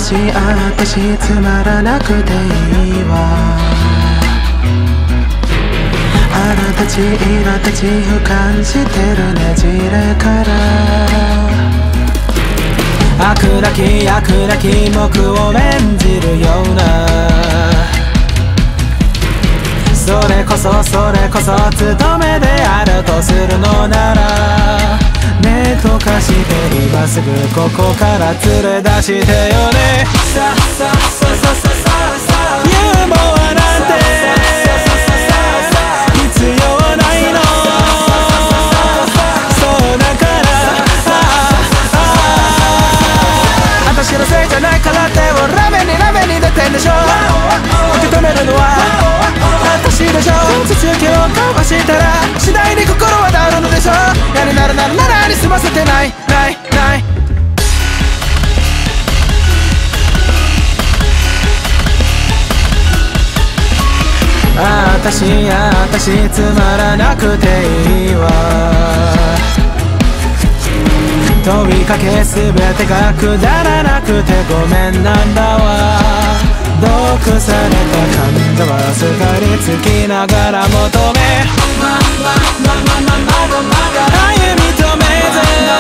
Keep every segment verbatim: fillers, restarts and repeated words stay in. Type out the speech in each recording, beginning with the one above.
私私つまらなくていいわ。あなたち今たち俯瞰してるねじれから悪なき悪なき僕を演じるような、それこそそれこそ務めであるとするのなら、目とかして今すぐここから連れ出してよね。ささささささユーモアなんて必要ないの。そうだから私のせいじゃないからってラメにラメに出てんでしょ。受け止めるのは私でしょ。続きを交わしたら次第に心は治るのでしょ。嫌になるならならに済ませてないないない。あたしあたしつまらなくていいわ。問いかけすべてがくだらなくてごめんなんだわ。毒された感情はすがりつきながら求め歩み止めず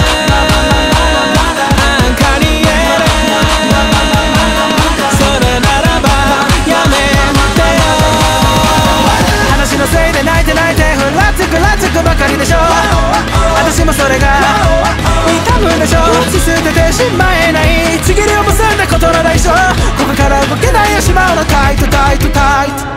安価に言える。それならばやめてよ。話のせいで泣いて泣いてふらつくらつくばかりでしょ。私もそれが痛むんでしょ。捨ててしまえないちぎりを結んだことのないしょ。ここから動けないよしまうのタイトタイトタイト。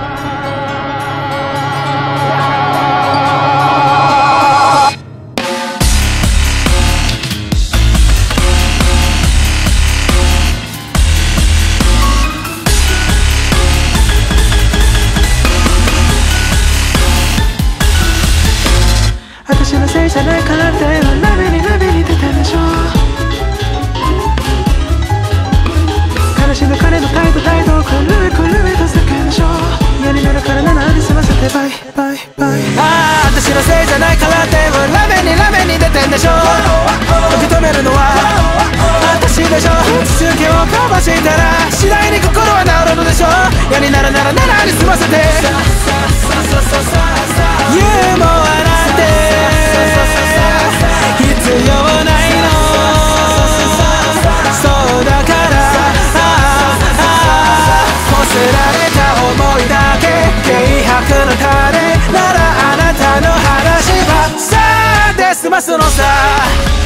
私のせいじゃないからって鍋に鍋に出てんでしょ。悲しむ彼の態度態度狂え狂えと叫んでしょ。嫌になるからならに済ませてバイバイバイ。ああ私のせいじゃないからってラメにラメに出てんでしょ。受け止めるのは私でしょ。続きを交わしたら次第に心は治るのでしょ。嫌になるならならに済ませてユーモアなんて必要ないの。そうだからこすられた想いだけ軽薄の種ならあなたの話はさあで済ますのさ。